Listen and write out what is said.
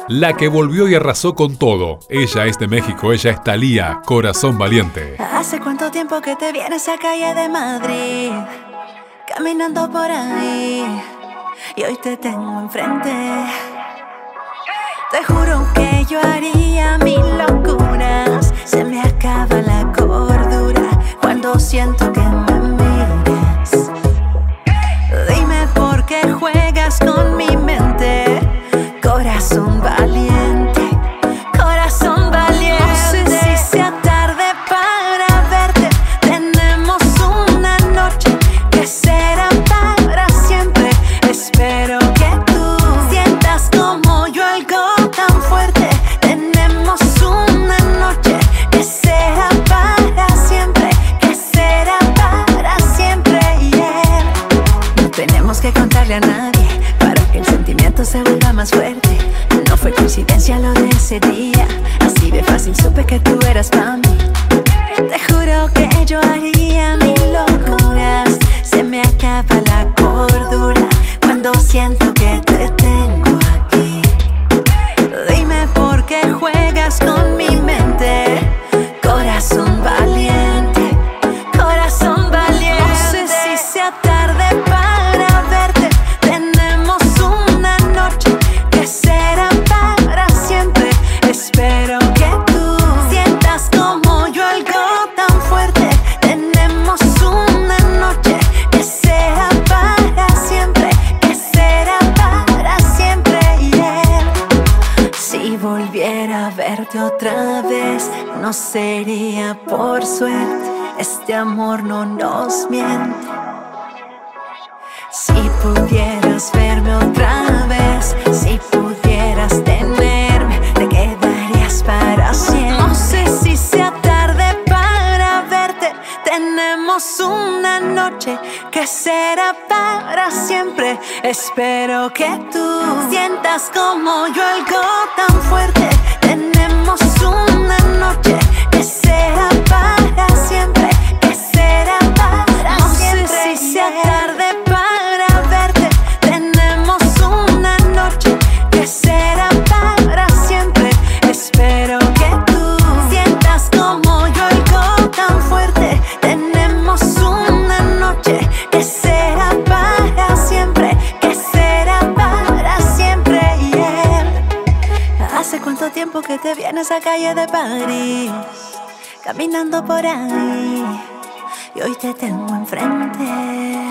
la que volvió y arrasó con todo. Ella es de México, ella es Thalía, Corazón Valiente. ¿Hace cuánto tiempo que te vienes a calle de Madrid? Caminando por ahí y hoy te tengo enfrente. Te juro que yo haría mil locuras. Se me acaba la cordura cuando siento que me mires. Dime por qué juegas con mi mente. Corazón valiente, corazón valiente. No sé si sea tarde para verte. Tenemos una noche que será para siempre. Espero que tú sientas como yo algo tan fuerte. Tenemos una noche que será para siempre, que será para siempre, yeah. No tenemos que contarle a nadie para que el sentimiento se vuelva más fuerte. No fue coincidencia lo de ese día, así de fácil supe que tú eras para mí. Te juro que yo haría mil locuras. Se me acaba la cordura cuando siento que te tengo aquí. Dime por qué juegas con mi mente. Corazón valiente, corazón valiente. No sé si sea tarde para verte. Tenemos una noche que será para siempre. Espero que tú sientas como yo algo tan fuerte. Tenemos una noche que será para siempre, que será para siempre, yeah. Si volviera a verte otra vez, no sería por suerte. Este amor no nos miente. Si pudieras verme otra vez, si pudieras tenerme, te quedarías para siempre. No sé si sea tarde para verte. Tenemos una noche que será para siempre. Espero que tú sientas como yo algo tan fuerte. Tenemos una noche que será para siempre, que será para siempre. No sé si sea tarde para verte. Tenemos una noche que será para siempre. Espero que tú sientas como yo algo tan fuerte. Tenemos una noche que será para siempre, que será para siempre, yeah. ¿Hace cuánto tiempo que te vienes a calle de París? Caminando por ahí y hoy te tengo enfrente.